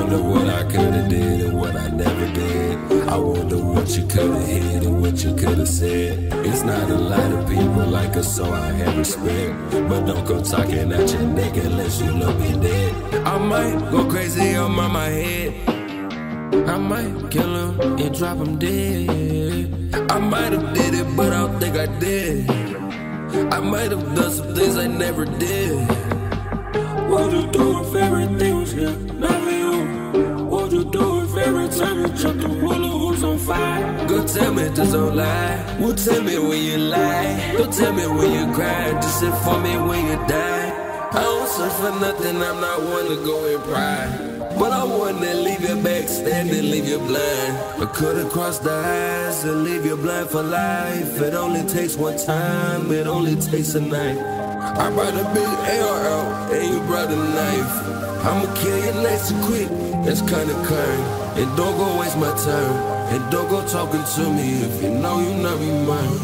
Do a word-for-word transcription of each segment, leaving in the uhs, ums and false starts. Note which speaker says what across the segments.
Speaker 1: wonder what I could've did and what I never did. I wonder what you could've hid and what you could've said. It's not a lot of people like us, so I have respect. But don't go talking at your neck unless you love me dead. I might go crazy on my, my head. I might kill him and drop him dead. I might have did it, but I don't think I did. I might have done some things I never did. What you do if everything was here? Never you. What you do if every time you drop the hula hoops on fire? Go tell me just don't lie. Well, tell me when you lie. Don't tell me when you cry. Just sit for me when you die. I don't search for nothing, I'm not one to go and pry. But I wanna leave you backstanding, leave you blind. I could've crossed the eyes and leave you blind for life. It only takes one time, it only takes a night. I brought a big A R out and you brought a knife. I'ma kill you nice and quick, that's kinda kind. And don't go waste my time, and don't go talking to me if you know you not be mine.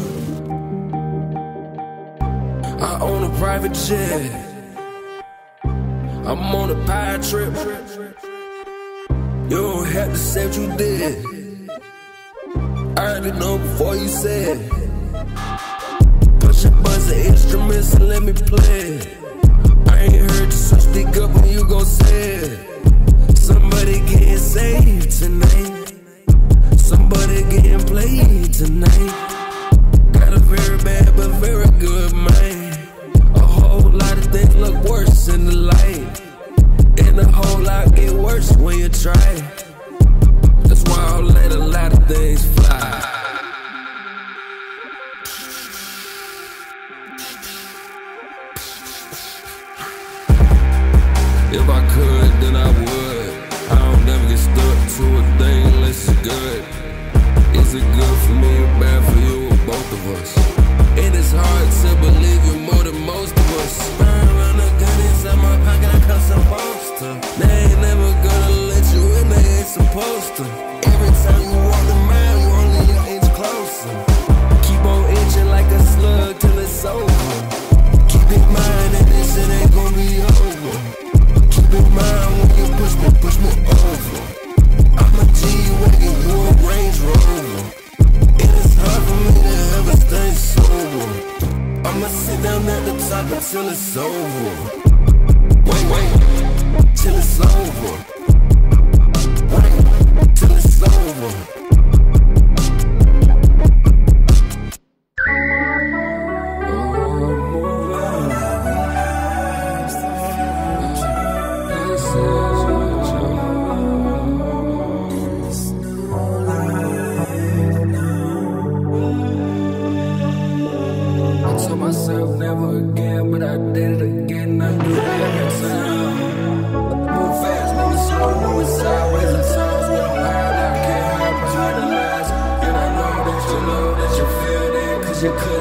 Speaker 1: I own a private jet, I'm on a pirate trip. You don't have to say what you did, I already know before you said. Push a bunch of instruments and let me play. I ain't heard you, so speak up when you gon' say it. Somebody getting saved tonight, somebody getting played tonight. Got a very bad but very good mind. A whole lot of things look worse in the light, and a whole lot get worse when you try. That's why I'll let a lot of things fly. If I could, then I would. I don't never get stuck to a thing unless it's good. Is it good for me or bad for you or both of us? And it's hard to believe you more than most of us. Burn around the gun inside my pocket, I come supposed to. They ain't never gonna let you in, they ain't supposed to. Every time you walk the mile, you only an inch closer. Keep on inching like a slug till it's over. Keep in mind that this shit ain't gonna be over. Keep in mind when you push me, push me over. I'm a G-Wagon, you a Range Rover. It is hard for me to ever stay sober. I'ma sit down at the top until it's over. Wait, wait, till it's over. Wait, till it's over. Myself never again, but I did it again. I do it every time. Move fast, move slow, move sideways at times. We don't hide, I can't hide behind the lies. And I know that you know that you feel that, cause you could.